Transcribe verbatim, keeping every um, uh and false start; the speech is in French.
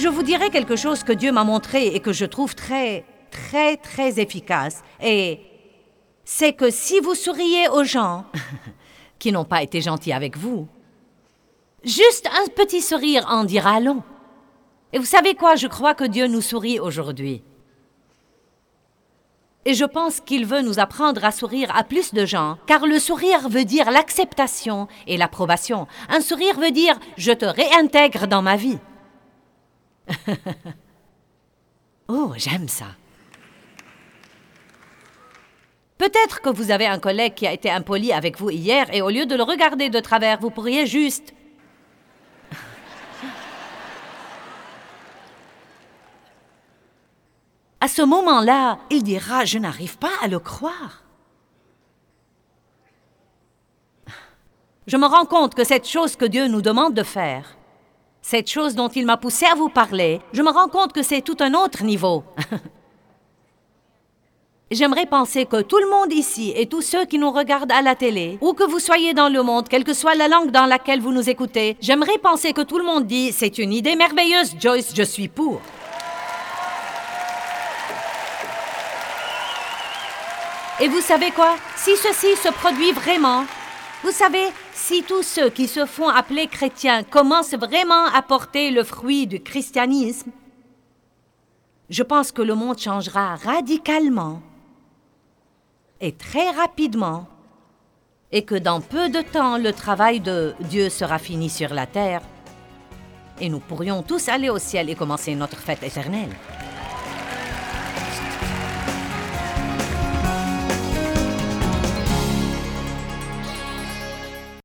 Je vous dirai quelque chose que Dieu m'a montré et que je trouve très, très, très efficace. Et c'est que si vous souriez aux gens qui n'ont pas été gentils avec vous, juste un petit sourire en dira long. Et vous savez quoi? Je crois que Dieu nous sourit aujourd'hui. Et je pense qu'il veut nous apprendre à sourire à plus de gens, car le sourire veut dire l'acceptation et l'approbation. Un sourire veut dire « je te réintègre dans ma vie ». Oh, j'aime ça. Peut-être que vous avez un collègue qui a été impoli avec vous hier et au lieu de le regarder de travers, vous pourriez juste... À ce moment-là, il dira « je n'arrive pas à le croire ». Je me rends compte que cette chose que Dieu nous demande de faire, cette chose dont il m'a poussé à vous parler, je me rends compte que c'est tout un autre niveau. J'aimerais penser que tout le monde ici et tous ceux qui nous regardent à la télé, où que vous soyez dans le monde, quelle que soit la langue dans laquelle vous nous écoutez, j'aimerais penser que tout le monde dit « c'est une idée merveilleuse, Joyce, je suis pour ». Et vous savez quoi? Si ceci se produit vraiment, vous savez, si tous ceux qui se font appeler chrétiens commencent vraiment à porter le fruit du christianisme, je pense que le monde changera radicalement et très rapidement et que dans peu de temps, le travail de Dieu sera fini sur la terre et nous pourrions tous aller au ciel et commencer notre fête éternelle.